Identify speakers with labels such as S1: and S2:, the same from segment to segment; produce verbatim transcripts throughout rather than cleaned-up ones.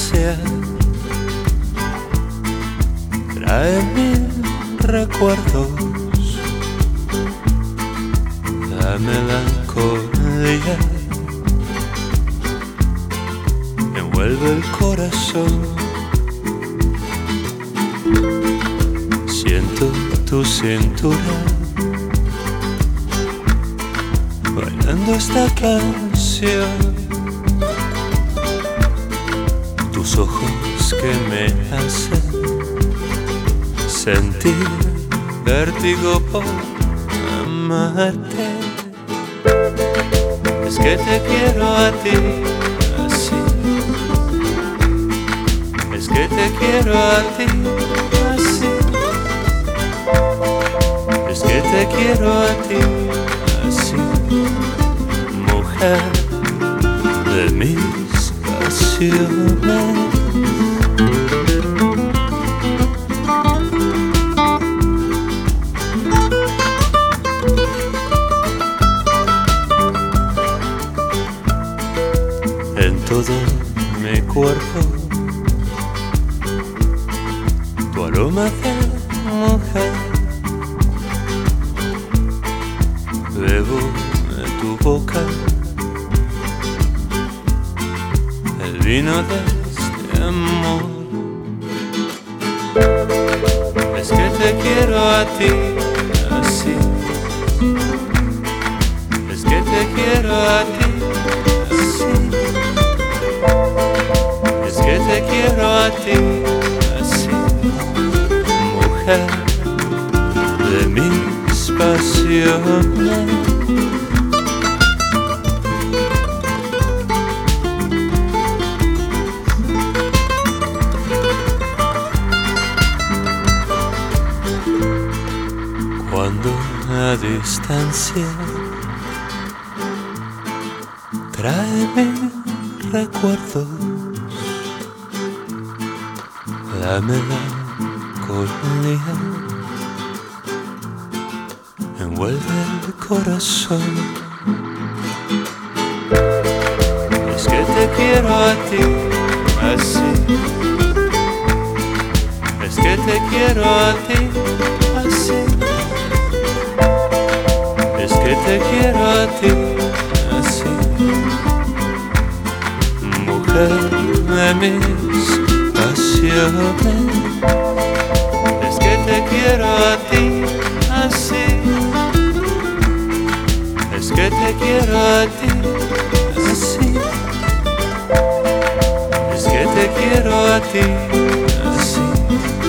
S1: distancia trae mil recuerdos. La melancolía envuelve el corazón. Siento tu cintura bailando esta canción. Tus ojos que me hacen sentir vértigo por amarte. Es que te quiero a ti así. Es que te quiero a ti así. Es que te quiero a ti así. Mujer de mis pasiones. En todo mi cuerpo tu aroma de mujer. Bebo de tu boca el vino de este amor. Es que te quiero a ti así. Es que te quiero a ti así. Es que te quiero a ti así. Mujer de mis pasiones. Cuando la distancia trae mil recuerdos, la melancolía envuelve el corazón. Es que te quiero a ti así. Es que te quiero a ti así. Es que te quiero a ti así. Mujer de mis pasiones. Es que te quiero a ti así. Es que te quiero a ti así. Es que te quiero a ti así.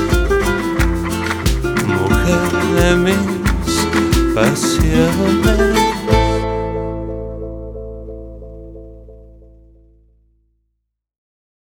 S1: Mujer de mis pasiones.